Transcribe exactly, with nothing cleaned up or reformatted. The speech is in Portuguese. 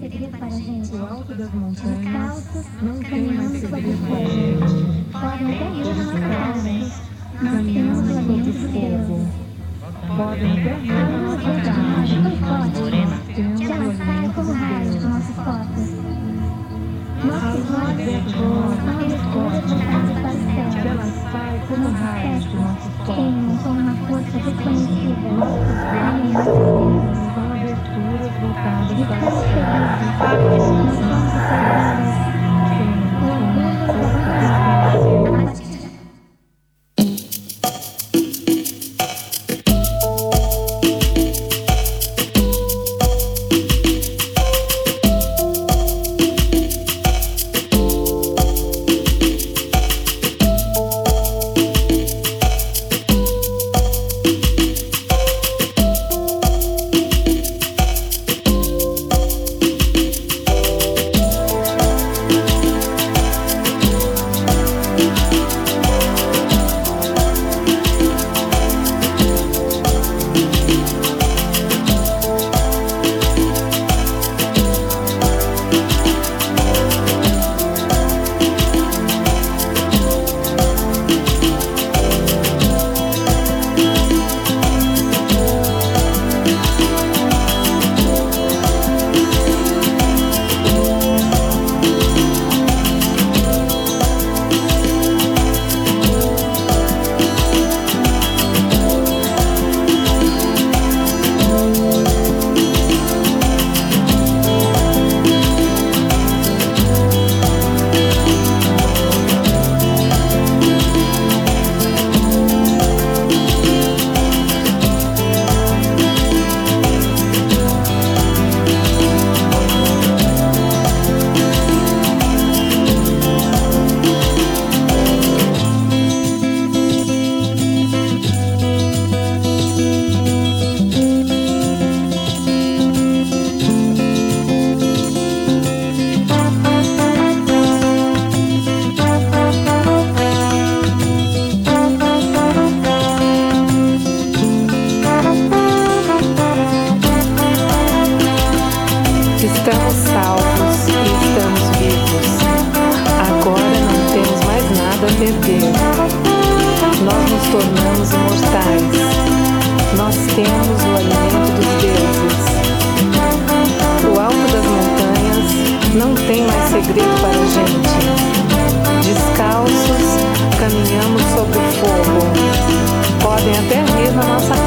segredo para a gente. O alto das montanhas Descalços, não tem mais caminhamos sobre segredo o para a fogo. gente. Podem até ir na nossa casa. Nós Caminhamos temos o sobre aliento o de Deus. fogo. Podem até rir A na luz nossa de casa. nós tão forte Temos que o ela sai alimento como de raios de Deus. nossos corpos. A Nossos luz olhos dentro de são nós é tão escuras forte voltados para o que céu. ela sai como Nossos raios pés de nossos queimam corpos. com uma força desconhecida. Nossos braços Caminhamos queimam com aberturas voltadas para o Estamos céu. felizes. Nós somos felizes. Queimam com uma Orgulho força desconhecida. desconhecida. Estamos salvos e estamos vivos. Agora não temos mais nada a perder. Nós nos tornamos imortais. Nós temos o alimento dos deuses. O alto das montanhas não tem mais segredo para a gente. Descalços, caminhamos sobre o fogo. Podem até rir na nossa